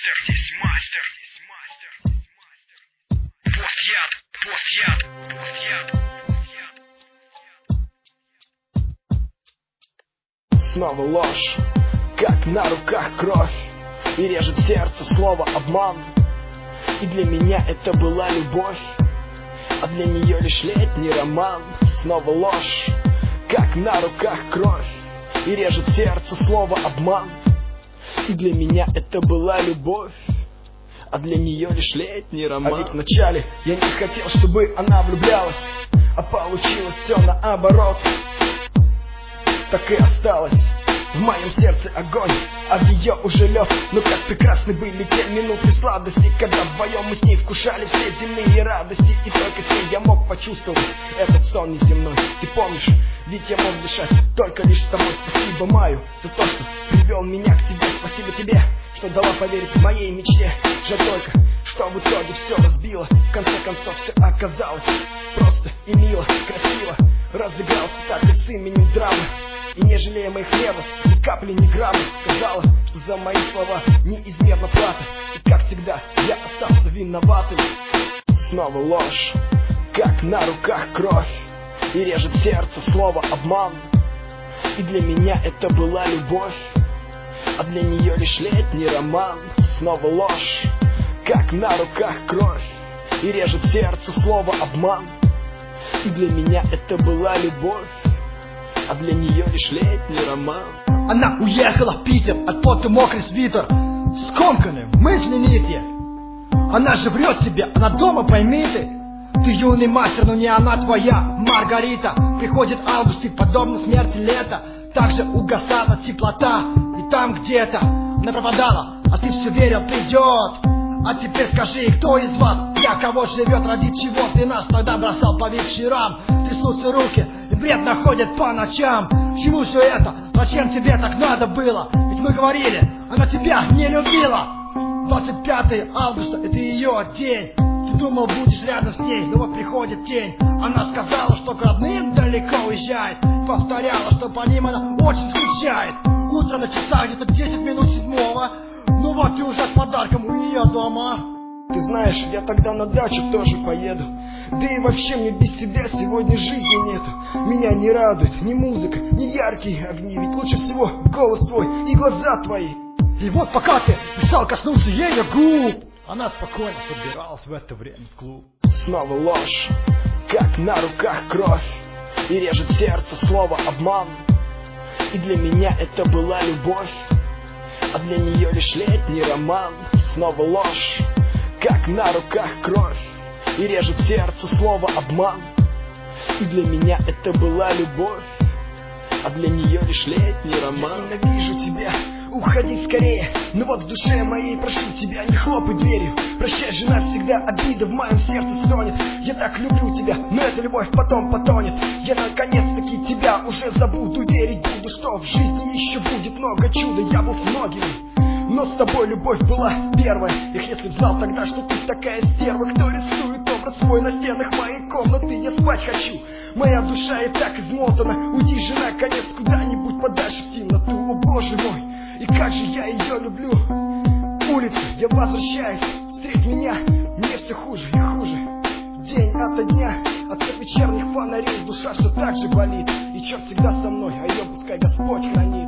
Снова ложь, как на руках кровь, и режет сердце слово обман. И для меня это была любовь, а для нее лишь летний роман. Снова ложь, как на руках кровь, и режет сердце слово обман. И для меня это была любовь, а для нее лишь летний роман. А ведь вначале я не хотел, чтобы она влюблялась, а получилось все наоборот. Так и осталось в моем сердце огонь, а в ее уже лед. Но как прекрасны были те минуты сладости, когда вдвоем мы с ней вкушали все земные радости. И только с ней я мог почувствовать этот сон неземной. Ты помнишь, ведь я мог дышать только лишь с тобой. Спасибо маю за то, что привел меня к тебе. Спасибо тебе, что дала поверить моей мечте. Жаль только, что в итоге все разбило. В конце концов все оказалось просто и мило, красиво. Разыграл спектакль с именем драмы, и не жалея моих нервов, ни капли, ни грамма. Сказала, что за мои слова неизмерна плата, и как всегда я остался виноватым. Снова ложь, как на руках кровь, и режет сердце слово обман. И для меня это была любовь, а для нее лишь летний роман. Снова ложь, как на руках кровь, и режет сердце слово обман. И для меня это была любовь, а для нее лишь летний роман. Она уехала в Питер, от пота мокрый свитер, скомканный, мысли нити. Она же врет тебе, она дома, пойми ты. Ты юный мастер, но не она твоя Маргарита. Приходит август и подобно смерти лета, также угасала теплота. И там где-то она пропадала, а ты все верил, придет. А теперь скажи, кто из вас, для кого живет, ради чего ты нас тогда бросал по вечерам? Трясутся руки, и бред находит по ночам. К чему все это? Зачем тебе так надо было? Ведь мы говорили, она тебя не любила. 25 августа, это ее день. Ты думал, будешь рядом с ней, но вот приходит тень. Она сказала, что к родным далеко уезжает. Повторяла, что по ним она очень скучает. Утро на часах, где-то 10 минут 7-го. Ну вот ты уже с подарком у ее дома. Ты знаешь, я тогда на дачу тоже поеду. Да и вообще мне без тебя сегодня жизни нету. Меня не радует ни музыка, ни яркие огни. Ведь лучше всего голос твой и глаза твои. И вот пока ты мечтал коснуться ее губ, она спокойно собиралась в это время в клуб. Снова ложь, как на руках кровь, и режет сердце слово обман. И для меня это была любовь, а для нее лишь летний роман. Снова ложь, как на руках кровь, и режет сердце слово обман. И для меня это была любовь, а для нее лишь летний роман. Я ненавижу тебя, уходи скорее. Но вот в душе моей прошу тебя, не хлопай дверью. Прощай же навсегда, обида в моем сердце стонет. Я так люблю тебя, но эта любовь потом потонет. Я наконец-таки тебя уже забуду, верить буду, что в жизни еще будет много чуда. Я был с многими, но с тобой любовь была первая. Эх, если б знал тогда, что ты такая стерва, кто рисует образ свой на стенах моей комнаты. Я спать хочу, моя душа и так измотана. Уйди же наконец куда-нибудь подальше в темноту. О боже мой, и как же я ее люблю. Улица, я возвращаюсь, встреть меня, мне все хуже и хуже. День ото дня, от всех вечерних фонарей душа все так же болит. И черт всегда со мной, а ее пускай Господь хранит.